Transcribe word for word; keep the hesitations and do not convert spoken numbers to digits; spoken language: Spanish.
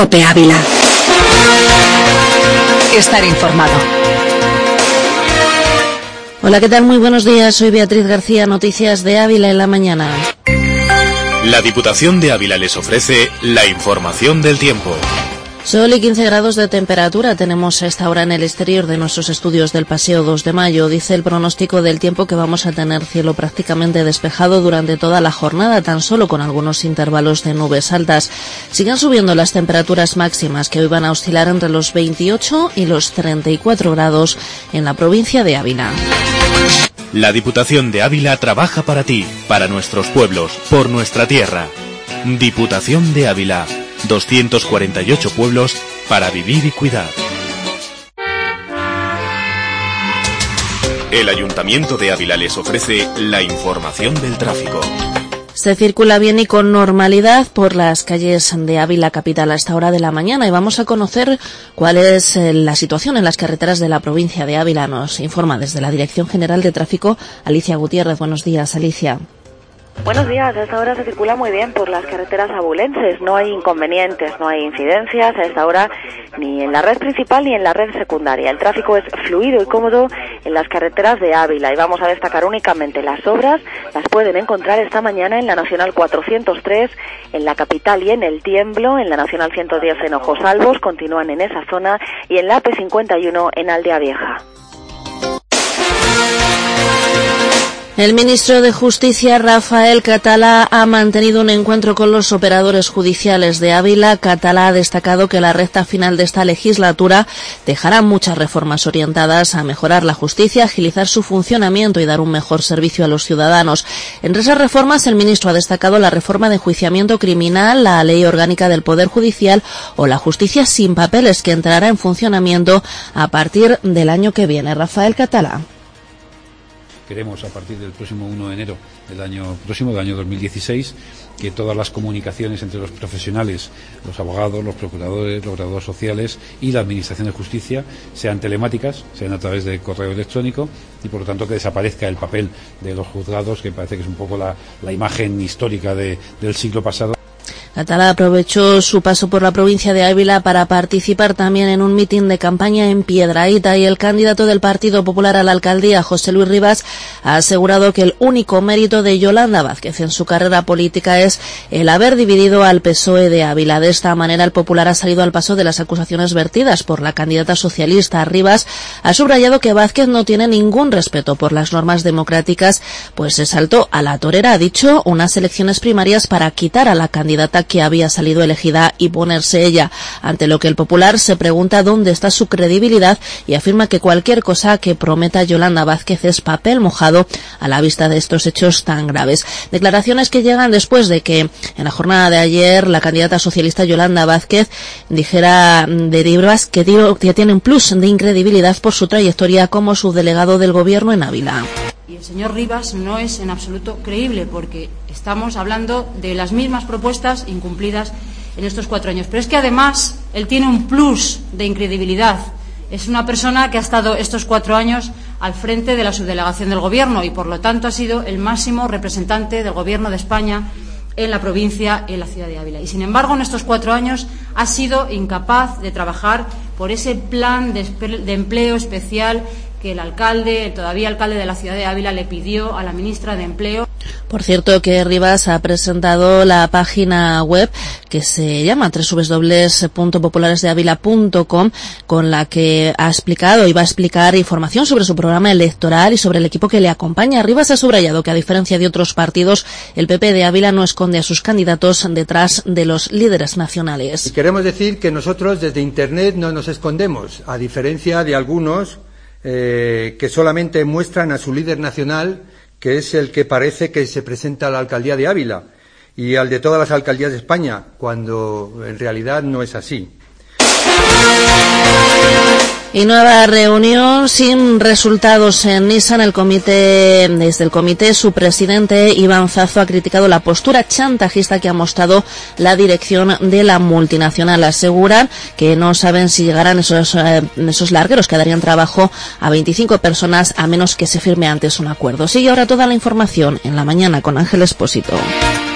COPE Ávila. Estar informado. Hola, ¿qué tal? Muy buenos días. Soy Beatriz García, Noticias de Ávila en la mañana. La Diputación de Ávila les ofrece la información del tiempo. Sol y quince grados de temperatura tenemos a esta hora en el exterior de nuestros estudios del Paseo dos de mayo. Dice el pronóstico del tiempo que vamos a tener cielo prácticamente despejado durante toda la jornada, tan solo con algunos intervalos de nubes altas. Siguen subiendo las temperaturas máximas, que hoy van a oscilar entre los veintiocho y los treinta y cuatro grados en la provincia de Ávila. La Diputación de Ávila trabaja para ti, para nuestros pueblos, por nuestra tierra. Diputación de Ávila. doscientos cuarenta y ocho pueblos para vivir y cuidar. El Ayuntamiento de Ávila les ofrece la información del tráfico. Se circula bien y con normalidad por las calles de Ávila capital a esta hora de la mañana y vamos a conocer cuál es la situación en las carreteras de la provincia de Ávila. Nos informa desde la Dirección General de Tráfico Alicia Gutiérrez. Buenos días, Alicia. Buenos días, a esta hora se circula muy bien por las carreteras abulenses, no hay inconvenientes, no hay incidencias a esta hora ni en la red principal ni en la red secundaria. El tráfico es fluido y cómodo en las carreteras de Ávila y vamos a destacar únicamente las obras, las pueden encontrar esta mañana en la Nacional cuatrocientos tres, en la capital y en El Tiemblo, en la Nacional ciento diez en Ojosalvos, continúan en esa zona y en la A P cincuenta y uno en Aldea Vieja. El ministro de Justicia, Rafael Catalá, ha mantenido un encuentro con los operadores judiciales de Ávila. Catalá ha destacado que la recta final de esta legislatura dejará muchas reformas orientadas a mejorar la justicia, agilizar su funcionamiento y dar un mejor servicio a los ciudadanos. Entre esas reformas, el ministro ha destacado la reforma de enjuiciamiento criminal, la ley orgánica del Poder Judicial o la justicia sin papeles, que entrará en funcionamiento a partir del año que viene. Rafael Catalá. Queremos, a partir del próximo uno de enero del año próximo, del año dos mil dieciséis, que todas las comunicaciones entre los profesionales, los abogados, los procuradores, los graduados sociales y la Administración de Justicia sean telemáticas, sean a través de correo electrónico y, por lo tanto, que desaparezca el papel de los juzgados, que parece que es un poco la, la imagen histórica de, del siglo pasado. Catalá aprovechó su paso por la provincia de Ávila para participar también en un mitin de campaña en Piedrahíta y el candidato del Partido Popular a la alcaldía, José Luis Rivas, ha asegurado que el único mérito de Yolanda Vázquez en su carrera política es el haber dividido al P S O E de Ávila. De esta manera, el Popular ha salido al paso de las acusaciones vertidas por la candidata socialista. Rivas ha subrayado que Vázquez no tiene ningún respeto por las normas democráticas, pues se saltó a la torera, ha dicho, unas elecciones primarias para quitar a la candidata que había salido elegida y ponerse ella, ante lo que el Popular se pregunta dónde está su credibilidad y afirma que cualquier cosa que prometa Yolanda Vázquez es papel mojado a la vista de estos hechos tan graves. Declaraciones que llegan después de que en la jornada de ayer la candidata socialista Yolanda Vázquez dijera de Rivas que tiene un plus de incredibilidad por su trayectoria como subdelegado del gobierno en Ávila. Y el señor Rivas no es en absoluto creíble, porque estamos hablando de las mismas propuestas incumplidas en estos cuatro años. Pero es que además él tiene un plus de incredibilidad. Es una persona que ha estado estos cuatro años al frente de la subdelegación del Gobierno y, por lo tanto, ha sido el máximo representante del Gobierno de España en la provincia y en la ciudad de Ávila. Y, sin embargo, en estos cuatro años ha sido incapaz de trabajar por ese plan de, de empleo especial que el alcalde, el todavía alcalde de la ciudad de Ávila, le pidió a la ministra de Empleo. Por cierto, que Rivas ha presentado la página web que se llama doble u doble u doble u punto populares de ávila punto com, con la que ha explicado y va a explicar información sobre su programa electoral y sobre el equipo que le acompaña. Rivas ha subrayado que, a diferencia de otros partidos, el P P de Ávila no esconde a sus candidatos detrás de los líderes nacionales. Y queremos decir que nosotros desde Internet no nos escondemos, a diferencia de algunos eh, que solamente muestran a su líder nacional, que es el que parece que se presenta a la alcaldía de Ávila y al de todas las alcaldías de España, cuando en realidad no es así. Y nueva reunión sin resultados en Nissan. El comité, desde el comité, su presidente Iván Zazo ha criticado la postura chantajista que ha mostrado la dirección de la multinacional. Aseguran que no saben si llegarán esos, eh, esos largueros que darían trabajo a veinticinco personas a menos que se firme antes un acuerdo. Sigue ahora toda la información en la mañana con Ángel Expósito.